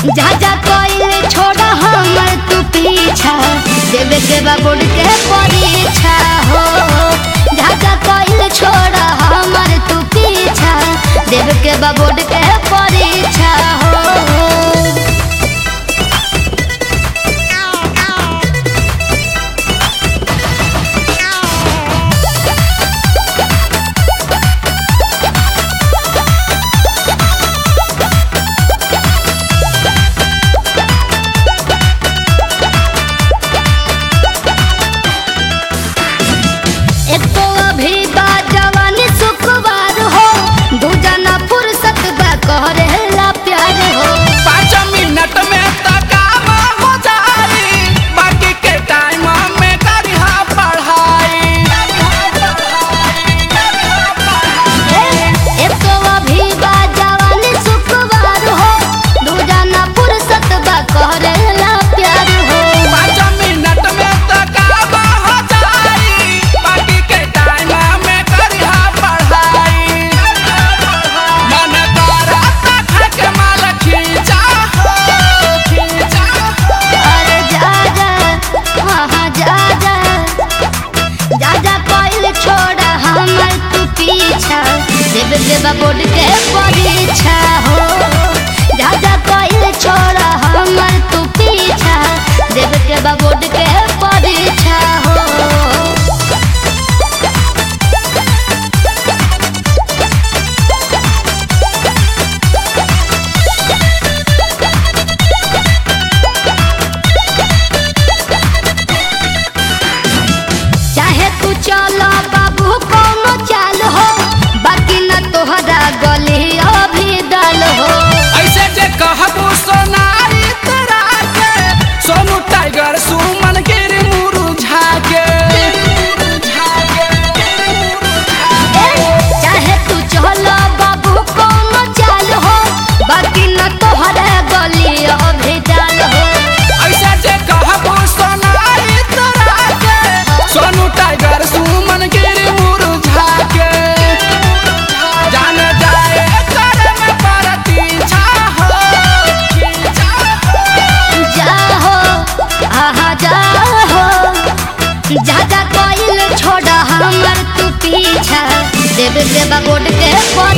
जा जा कोई छोड़ा हमर तू पीछा देवे के बाबूड के परीक्षा हो। जा जा कोई छोड़ा हमर तू पीछा देवे के बाबूड के परीक्षा हो। करेला प्यार हो 5 मिनट में तो काम हो जाई, बाकी के टाइम में करिहा पढ़ाई। एक अभी बा जवानी सुखवार हो, दूजना फुर्सत बा करेला प्यार हो। 5 मिनट में तो काम हो जाई, बाकी के टाइम में करिहा पढ़ाई। मन करता खाके माल खींचा हो, खींचा हो। अरे जा जा हाँ जा जा जा जा कोई छोड़ा हमर तू पीछा देवे के बाबूड के परीक्षा हो। जा जा कोई छोड़ा हमर तू पीछा देवे के बाबूड के परीक्षा हो। चाहे तू चलो बाबू कौनो चाल हो, बाकी न तोहरा गली अभी डाल हो। ऐसे जे कहबू सोनारी तोरा के, सोनू टाइगर सुमन गिर मुरुझा के। चाहे तू चलो बाबू कौनो चाल हो, बाकी न तोहरा गली अभी डाल हो। ऐसे जे कहबू सोनारी तोरा के, सोनू टाइगर सुमन गिर मुरुझा के। जान जाए करे में परतीछा हो, खींचा हो। जाहो आहा जाहो जा जा कोई छोड़ा हमर तू पीछा देवे के बाबूड के